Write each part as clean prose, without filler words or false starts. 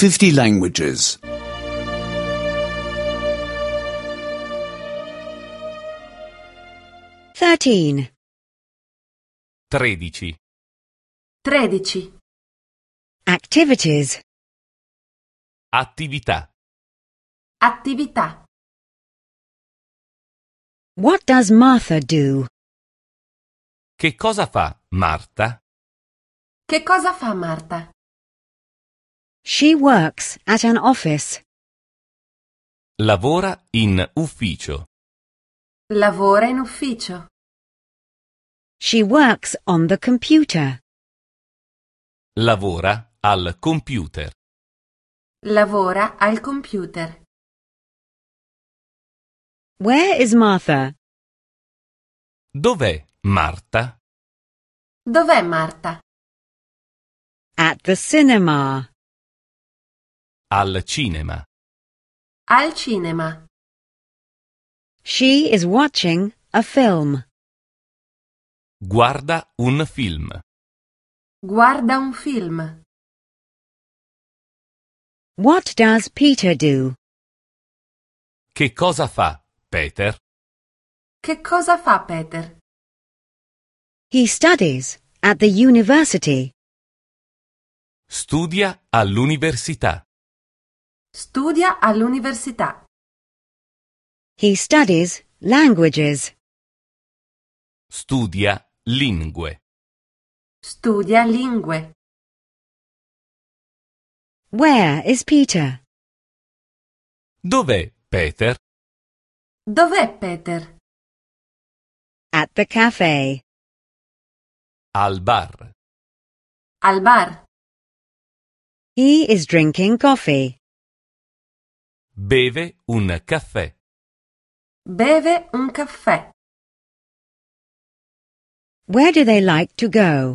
50 languages. 13. 13. 13. Activities. Attività. Attività. What does Martha do? Che cosa fa Marta? Che cosa fa Marta? She works at an office. Lavora in ufficio. Lavora in ufficio. She works on the computer. Lavora al computer. Lavora al computer. Where is Martha? Dov'è Marta? Dov'è Marta? At the cinema. Al cinema. Al cinema. She is watching a film. Guarda un film. Guarda un film. What does Peter do? Che cosa fa Peter? Che cosa fa Peter? He studies at the university. Studia all'università. Studia all'università. He studies languages. Studia lingue. Studia lingue. Where is Peter? Dov'è Peter? Dov'è Peter? At the cafe. Al bar. Al bar. He is drinking coffee. Beve un caffè. Beve un caffè. Where do they like to go?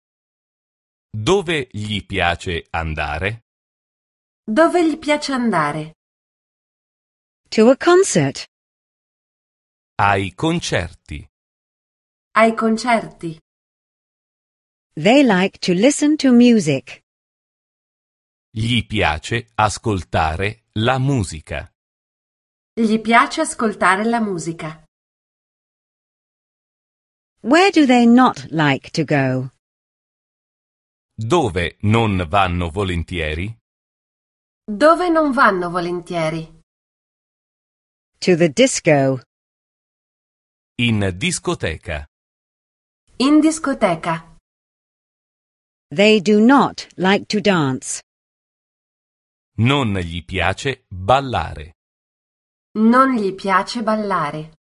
Dove gli piace andare? Dove gli piace andare? To a concert. Ai concerti. Ai concerti. They like to listen to music. Gli piace ascoltare la musica. Gli piace ascoltare la musica. Where do they not like to go? Dove non vanno volentieri? Dove non vanno volentieri? To the disco. In discoteca. In discoteca. They do not like to dance. Non gli piace ballare. Non gli piace ballare.